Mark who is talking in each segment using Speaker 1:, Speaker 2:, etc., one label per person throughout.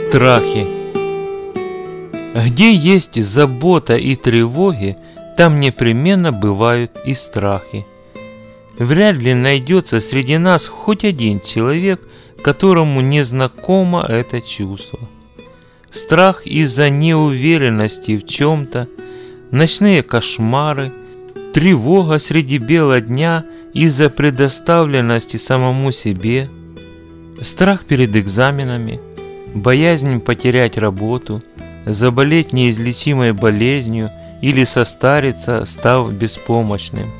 Speaker 1: Страхи. Где есть забота и тревоги, там непременно бывают и страхи. Вряд ли найдется среди нас хоть один человек, которому не знакомо это чувство. Страх из-за неуверенности в чем-то, ночные кошмары, тревога среди бела дня из-за предоставленности самому себе, страх перед экзаменами, боязнь потерять работу, заболеть неизлечимой болезнью или состариться, став беспомощным.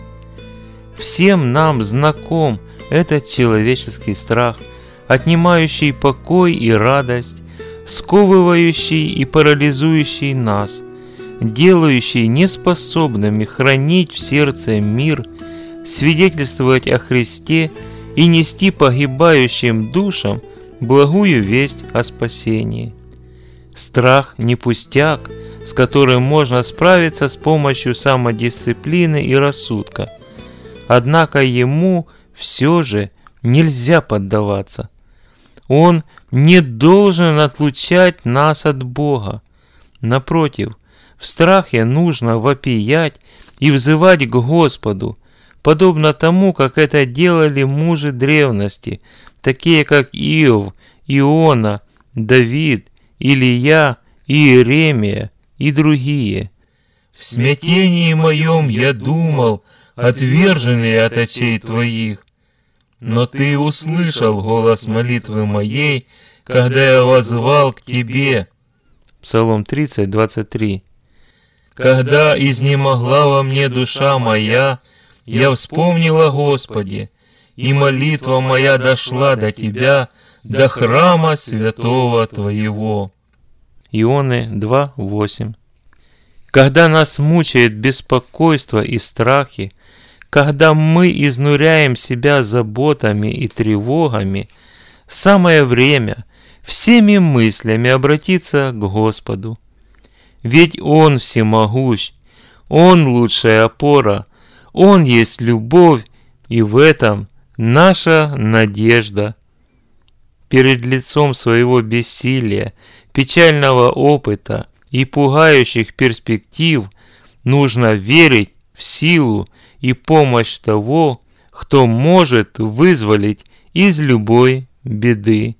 Speaker 1: Всем нам знаком этот человеческий страх, отнимающий покой и радость, сковывающий и парализующий нас, делающий неспособными хранить в сердце мир, свидетельствовать о Христе и нести погибающим душам благую весть о спасении. Страх не пустяк, с которым можно справиться с помощью самодисциплины и рассудка. Однако ему все же нельзя поддаваться. Он не должен отлучать нас от Бога. Напротив, в страхе нужно вопиять и взывать к Господу, подобно тому, как это делали мужи древности, такие как Иов, Иона, Давид, Илия, Иеремия и другие.
Speaker 2: В смятении моем я думал, отверженный от очей твоих, но ты услышал голос молитвы моей, когда я воззвал к тебе.
Speaker 1: Псалом 30, 23.
Speaker 2: Когда изнемогла во мне душа моя, я вспомнил о Господе, и молитва моя дошла до тебя, до храма святого твоего.
Speaker 1: Ионы 2, 8. Когда нас мучает беспокойство и страхи, когда мы изнуряем себя заботами и тревогами, самое время всеми мыслями обратиться к Господу. Ведь Он всемогущ, Он лучшая опора, Он есть любовь, и в этом наша надежда. Перед лицом своего бессилия, печального опыта и пугающих перспектив нужно верить в силу и помощь того, кто может вызволить из любой беды.